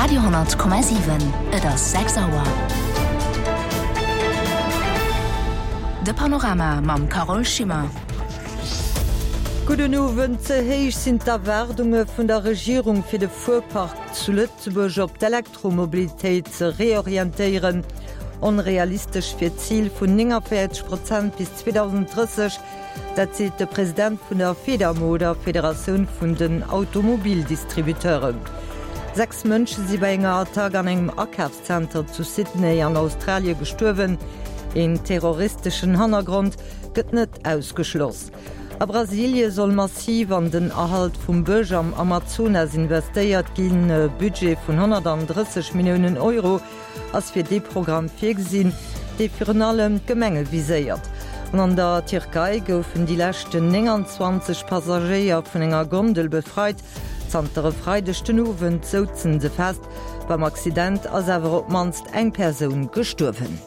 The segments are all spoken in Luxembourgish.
Radio 10,7 et ass 6 Auer. De Panorama mam Carol Schimmer. Guten Abend, zehéich sind d'Erwerdungen vun der Regierung fir de Fuhrpark zu Lützeburg op d'Elektromobilitéit ze reorientéieren. Unrealistisch fir Ziel vun 49% bis 2030, dat seet de Präsident vun der FEDAMO, der Föderation vun den Automobildistributeuren. 6 Mënsche si bei enger Tag an engem Ackerscenter zu Sydney an Australien gestorwen. En terroristischen Hintergrund gëtt net ausgeschloss. A Brasilie soll massiv an den Erhalt vum Bösch am Amazonas investéiert gin Budget vun 130 Millionen Euro ass fir de Programm firgesinn, déi fir allem Gemenge viséiert. Und an der Türkei goufen die lächten 29 Passagier vun enger Gondel befreit, zantere freidechten Uwen zozen se fest, beim Accident ass awer op manst eng Persoun gestorwen.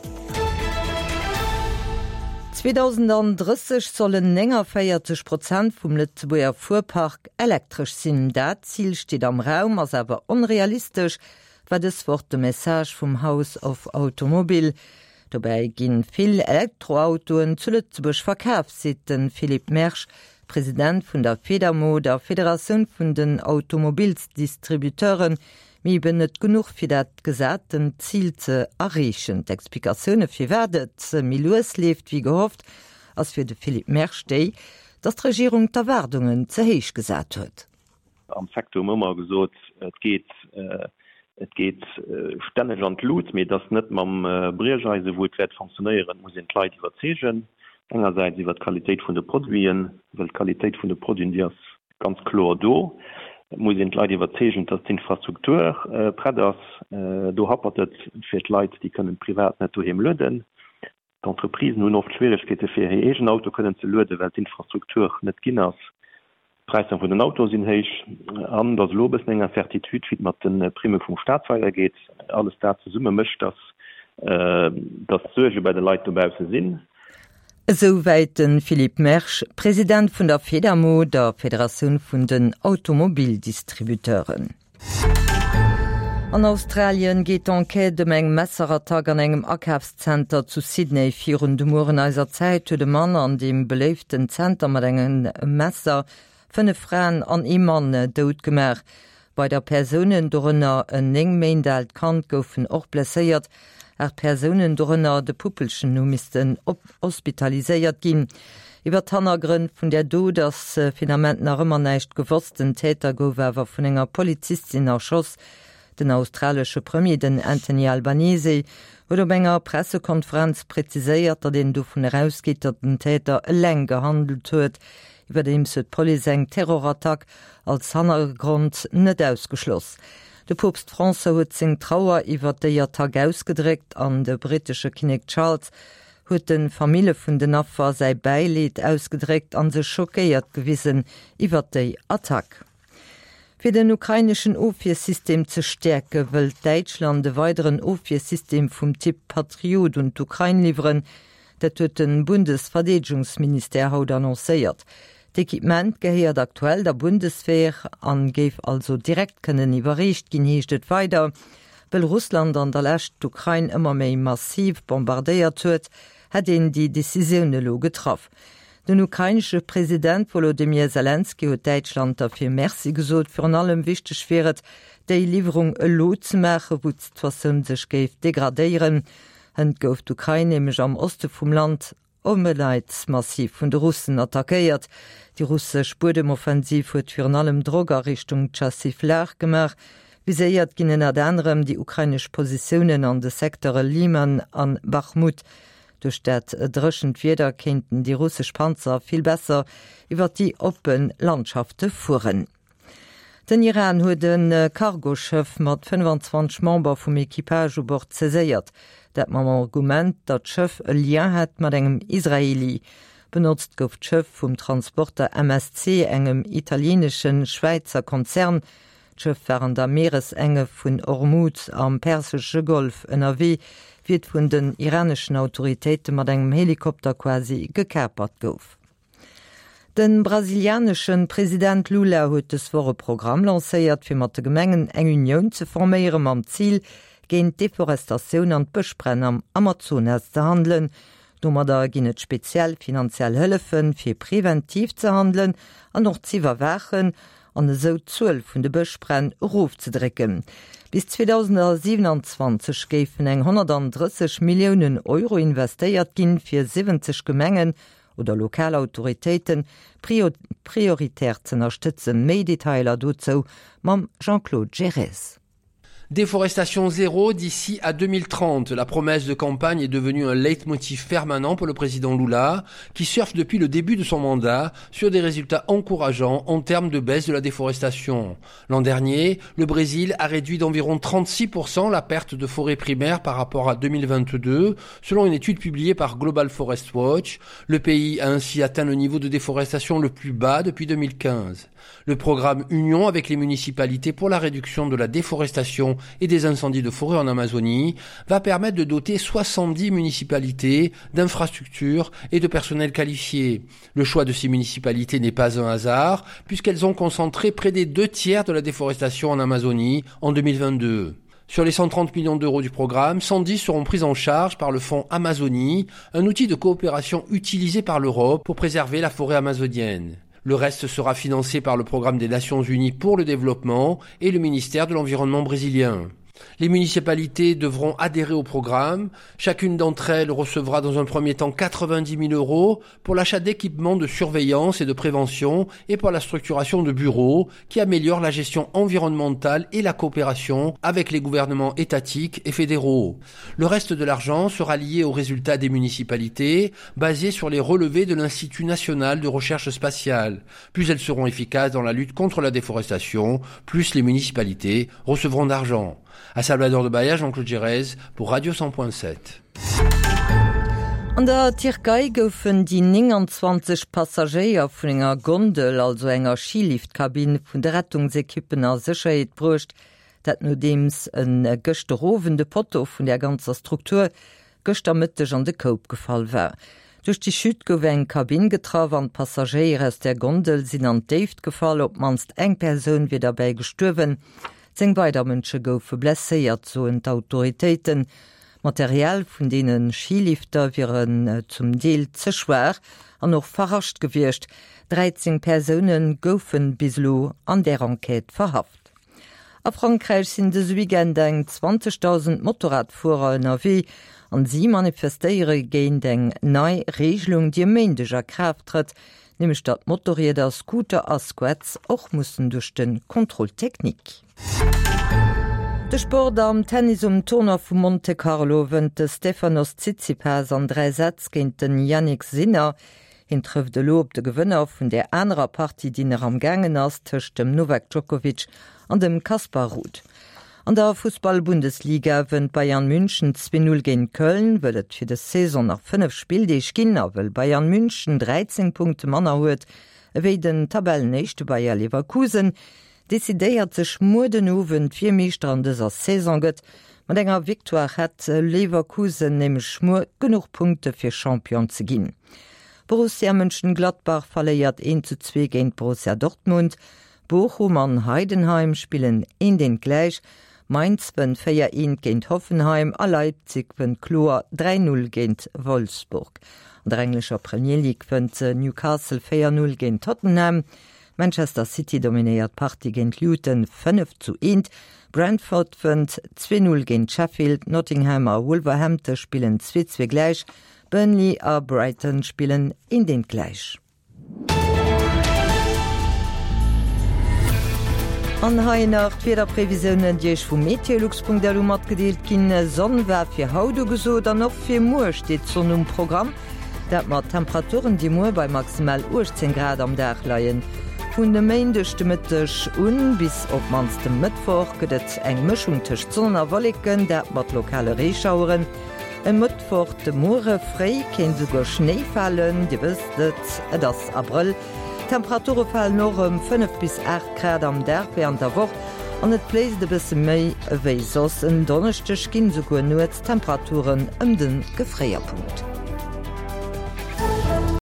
2030 sollen 40% vum Lützeburger Fuhrpark elektrisch sinn. Dat Ziel steht am Raum, as awer unrealistisch, war das Wort de Message vom House of Automobil. Dabei ginn vill Elektroautoen zu Lützeburg verkauf, sieht den Philipp Mersch, Präsident vun der FEDAMO, der Föderation vun den Automobildistributeuren, mi net genug fir dat gesaten Ziel ze errechen. D'Explikationune fir werdet Milos left wie gehofft, ass fir de Philipp Merchtei, dat d'Regierung d'Erwerdungen zehéich gesat huet. Am Sektor immer gesot, et geht ständig an Lut, mir das net mam Briergeise wo wert funktionieren, muss Leiit überzegen. Engerseits iwwer Qualität vun de Produien, well Qualität vun de Produien die ganz klar do. Muss Leiit überzegen, dass die Infrastruktur Predders do happertet fir Leiit, die können privat net hem löden. D'Entreprisen hun oft Schwierigkeiten fir egen Auto können ze löde, weil die Infrastruktur net ginnners. Preise von den Autos sind heich an das Lobes enger Certitude, wie mat den Prime vum Staatsweiler geht, alles da zu summe mischt, dass das Surge bei den Leiit dobause sinn. Soweit den Philipp Mersch, Präsident vun der FEDAMO, der Föderation vun den Automobildistributeuren. An Australien geht d'Enquête dem eng Messerattag an engem Ackerscenter zu Sydney virun de Moreneiser Zeit to de Mann an dem beleeften Center mat engen Messer 5 Frauen an e Mann dood gemer. Bei der Personen dorënner en eng Meindelt Kant goufen och blesséiert, Personen dorënner de Puppelschen Numisten hospitaliséiert ginn. Iwer Tannergrünn vun der Do das Finament nach ëmmer neicht gewossten Täter gowerwer vun enger Polizistin erschoss, den australsche Premier den Anthony Albanese, oder enger Pressekonferenz preciséiert, dat den du vun herausgitterten Täter leng gehandelt huet, iwwer dem se Poli eng Terrorattack als Hannergrund net ausgeschloss. De Popst François huet seg Trauer iwwer déier Tag ausgedrégt an de britische König Charles huet den Familie vun den Affer sei Beileid ausgedrégt an se schockéiert gewissen iwwer déi Attack. Fir den ukrainischen Ofiersystem ze stärke wëll Deitschland de weiteren Ofiersystem vum Typ Patriot und Ukraine lieferen, dat huet den Bundesverteidigungsminister haut annoncéiert. D'Equipment geheert aktuell der Bundeswehr an géif also direkt kënnen iwwerrecht ginheeschtet weiter, well Russland an der Lächt d'Ukraine ëmmer méi massiv bombardéiert huet, hat en die Decisioune lo getraff. Den ukrainsche Präsident Volodymyr Zelensky huet Deitschland dafir Merci gesot fir an allem wichteg wäret, déi Lieferung e Lot ze mache, wo d'Situatioun sech géif degradéieren, hënd gouf d'Ukraine emech am Oste vum Land Omeleits massiv vun de Russen attackéiert. Die russsisch Bodemoffensiv huet fir an allem Droger Richtung Chassivlar gemach, viséiert ginnen ad anderem die ukrainisch Positionen an de Sektore Liman an Bachmut. Durch dat drëschend Wider kennten die russsisch Panzer viel besser iwwer die open Landschafte fuhren. Den Iran huet den Cargoschëff mat 25 Member vum Equipage u Bord zeséiert. Dat mam Argument, dat d'Schëff e Lien hat mat engem Israeli. Benutzt gouf d'Schëff vum Transporter MSC engem italienischen Schweizer Konzern. D'Schëff waren der Meeresenge vun Ormuz am Persische Golf NRW, wie vun den iranischen Autoritäten mat engem Helikopter quasi gekerpert gouf. Den brasilianischen Präsident Lula huet das Programm lancéiert fir mat de Gemengen eng Union ze formieren am Ziel géint Deforestation an Bëchbrenn am Amazonas ze handeln. Dommer da ginnet speziell finanziell Hëllefen fir präventiv ze handeln an noch ziwerwerchen an eso zuuel vun de Bëchbrenn Ruf ze drecken. Bis 2027 géiffen eng 130 Millionen Euro investéiert ginn fir 70 Gemengen oder Lokalautoritäten prioritär zu unterstützen. Mehr Detailer dazu mam Jean-Claude Gérès. Déforestation zéro d'ici à 2030. La promesse de campagne est devenue un leitmotiv permanent pour le président Lula, qui surfe depuis le début de son mandat sur des résultats encourageants en termes de baisse de la déforestation. L'an dernier, le Brésil a réduit d'environ 36% la perte de forêts primaires par rapport à 2022, selon une étude publiée par Global Forest Watch. Le pays a ainsi atteint le niveau de déforestation le plus bas depuis 2015. Le programme Union avec les municipalités pour la réduction de la déforestation et des incendies de forêt en Amazonie va permettre de doter 70 municipalités d'infrastructures et de personnel qualifié. Le choix de ces municipalités n'est pas un hasard, puisqu'elles ont concentré près des 2/3 de la déforestation en Amazonie en 2022. Sur les 130 millions d'euros du programme, 110 seront pris en charge par le fonds Amazonie, un outil de coopération utilisé par l'Europe pour préserver la forêt amazonienne. Le reste sera financé par le programme des Nations Unies pour le développement et le ministère de l'Environnement brésilien. Les municipalités devront adhérer au programme. Chacune d'entre elles recevra dans un premier temps 90 000 euros pour l'achat d'équipements de surveillance et de prévention et pour la structuration de bureaux qui améliorent la gestion environnementale et la coopération avec les gouvernements étatiques et fédéraux. Le reste de l'argent sera lié aux résultats des municipalités, basés sur les relevés de l'Institut national de recherche spatiale. Plus elles seront efficaces dans la lutte contre la déforestation, plus les municipalités recevront d'argent. À Salvador de Bahia, Jean-Claude Gérès pour Radio 100.7. An der Türkei goufen die 29 Passagier vun enger Gondel, also enger Skiliftkabin vun der Rettungsekippen a Sicherheit brucht, dat no dems en gëchterowende Potto vun der ganzer Struktur gëchtermitteg an de Koop gefall war. Durch die Schüt gouf eng Kabin getraw an Passagier aus der Gondel sinn an Deft gefall, op manst eng Persoun wie dabei gestuerwen. 10 weiter Mënsche goufe blesséiert zo d Autoritéiten. Material vun denen Skilifter wieren zum Deel ze schwer an noch verrascht gewircht. 13 Personen goufen bislo an der Enquete verhaft. A Frankreich sind des Weekend eng 20.000 Motorradfuerer NRW an sie manifestéiere géint eng nei Regelung die méendeger Kraft tritt, nämlich dat Motorräder, Scooter a Squats och mussssen durch den Kontrolltechnik. De Sport am Tennis Turner vu Monte Carlo wënt de Stefanos Tsitsipas an 3 Sätz géint den Yannick Sinner hin trëff de Lob de Gewënner vun der anderer Party Diner am Gangen ass tëcht dem Novak Djokovic an dem Kaspar Ruud. An der Fußball-Bundesliga wënt Bayern München 2-0 géint Köln, wëlet fir de Saison nach 5 Spieldeeg ginner, well Bayern München 13 Punkte Manner huet, ewéi den Tabellennéchte Bayer Leverkusen, desidéiert sech Mudenowen 4 Meeschter an deser Saison gëtt, mat enger Victoire hat Leverkusen nemech Schmur genug Punkte fir Champion ze ginn. Borussia Mönchengladbach verléiert 1:2 géint Borussia Dortmund, Bochum an Heidenheim spielen in den gleich, Mainz wen 4-1 géint Hoffenheim, a Leipzig wen Chlor 3-0 géint Wolfsburg. An der englischer Premier League wënt Newcastle 4-0 géint Tottenham, Manchester City dominiert Party géint Luton 5:1, Brentford wënt 2-0 géint Sheffield, Nottingham a Wolverhampton spielen 2:2 gleich, Burnley a Brighton spielen in den gleich. An hai nach Wederprävisionen Diech vum Meteorlux.delu mat gedeelt ginn Sonnenwer fir Haudo gesot, an noch fir Muer steet zon Programm, dat mat Temperaturen die Muer bei maximal 10 Grad am Dach leiien. Vun de méindechte Mëttech bis op manstem Mëttwoch gëtt eng Mëchung tech Zonner Wolliken, dat mat lokale Reeschaueren. E Mëttwoch de Moore fré kenint sogar Schnee fallen, Di wëstet et ass April. Temperature fallen noch 5 bis 8 Grad am Dach während der Woche an et bläst de bisse méi ewéi sos en Donnerstech ginn sogar nur Temperaturen den Gefréierpunkt.